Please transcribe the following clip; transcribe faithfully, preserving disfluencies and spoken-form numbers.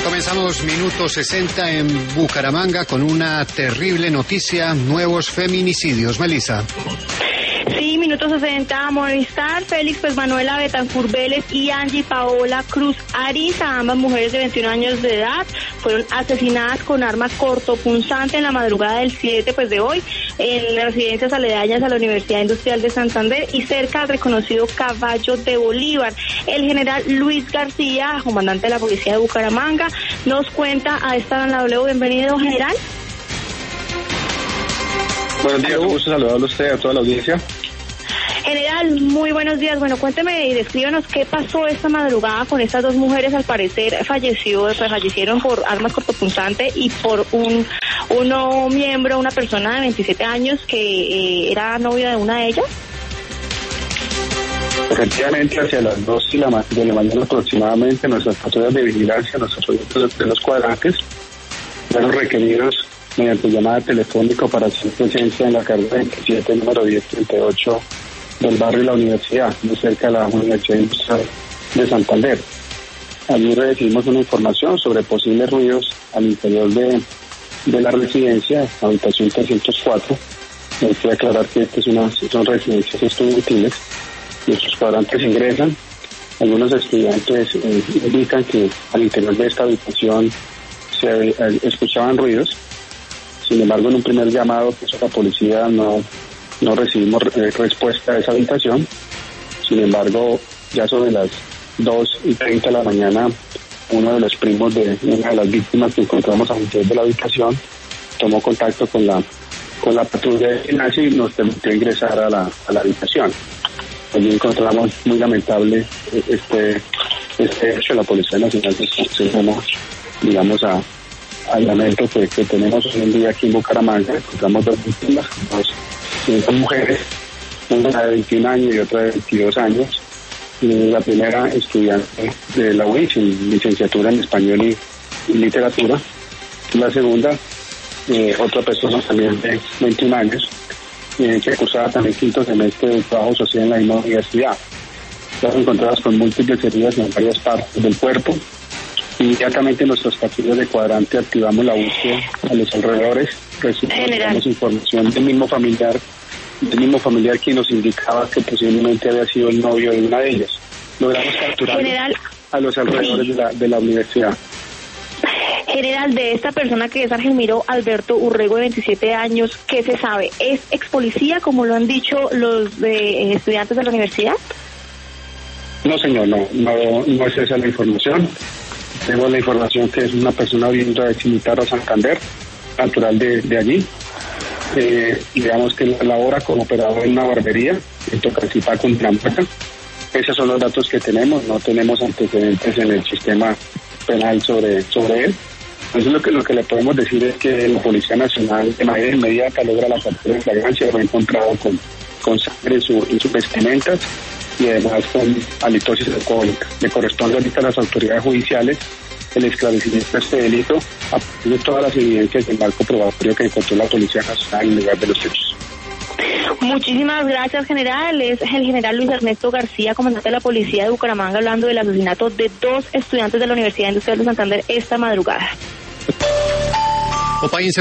Comenzamos minuto sesenta en Bucaramanga con una terrible noticia, nuevos feminicidios. Melissa. Sí, minuto sesenta, Movistar, Félix pues Manuela Betancourt Vélez y Angie Paola Cruz Ariza, ambas mujeres de veintiún años de edad, fueron asesinadas con arma cortopunzante en la madrugada del siete pues de hoy, en residencias aledañas a la Universidad Industrial de Santander y cerca al reconocido Caballo de Bolívar. El general Luis García, comandante de la Policía de Bucaramanga, nos cuenta a esta hora en la W. Bienvenido, general. Buenos días, un gusto saludarlo a usted, a toda la audiencia. General, muy buenos días. Bueno, cuénteme y descríbanos qué pasó esta madrugada con estas dos mujeres. Al parecer falleció, pues, fallecieron por armas cortopunzantes y por un uno miembro, una persona de veintisiete años que eh, era novio de una de ellas. Efectivamente, hacia las dos de la, ma- de la mañana aproximadamente, nuestras patrullas de vigilancia, nuestros proyectos de los cuadrantes, fueron requeridos mediante llamada telefónica para hacer presencia en la carrera veintisiete, número diez treinta y ocho del barrio La Universidad, muy cerca de la Universidad Industrial de Santander. Allí recibimos una información sobre posibles ruidos al interior de, de la residencia, habitación trescientos cuatro. Hay que aclarar que estas son, son residencias estudiantiles. Nuestros cuadrantes ingresan. Algunos estudiantes eh, indican que al interior de esta habitación se eh, escuchaban ruidos. Sin embargo, en un primer llamado pues, a la policía no, no recibimos eh, respuesta a esa habitación. Sin embargo, ya sobre las dos y treinta de la mañana, uno de los primos de una de las víctimas que encontramos al interior de la habitación tomó contacto con la con la patrulla de vigilancia y nos permitió ingresar a la, a la habitación. Allí encontramos muy lamentable este este hecho. La Policía Nacional se suma, digamos, a al lamento que, que tenemos hoy en día aquí en Bucaramanga. Encontramos dos víctimas, dos, dos mujeres, una de veintiún años y otra de veintidós años. Y la primera estudiante de la U I C, en licenciatura en español y, y literatura. La segunda, eh, otra persona también de veintiún años, eh, que cursaba también quinto semestre de trabajo social en la misma universidad. Las encontradas con múltiples heridas en varias partes del cuerpo. Inmediatamente nuestras patrullas de cuadrante activamos la búsqueda a los alrededores, recibimos información del mismo familiar, del mismo familiar quien nos indicaba que posiblemente había sido el novio de una de ellas. Logramos capturar General, a los alrededores sí. de, la, de la universidad. General, de esta persona que es Argemiro Alberto Urrego, de veintisiete años, ¿qué se sabe? ¿Es ex policía, como lo han dicho los de, eh, estudiantes de la universidad? No, señor, no, no, no es esa la información. Tenemos la información que es una persona oriunda de Cimitarra, Santander, natural de, de allí. Eh, digamos que labora como operador en una barbería en Tocancipá, Cundinamarca. Esos son los datos que tenemos, no tenemos antecedentes en el sistema penal sobre, sobre él. Entonces lo que, lo que le podemos decir es que la Policía Nacional de manera inmediata logra la captura de flagrancia, lo ha encontrado con, con sangre en, su, en sus vestimentas y además con halitosis alcohólica. Le corresponde ahorita a las autoridades judiciales el esclarecimiento de este delito a partir de todas las evidencias del marco probatorio que encontró la Policía Nacional en el lugar de los hechos. Muchísimas gracias, general. Es el general Luis Ernesto García, comandante de la Policía de Bucaramanga, hablando del asesinato de dos estudiantes de la Universidad Industrial de Santander esta madrugada.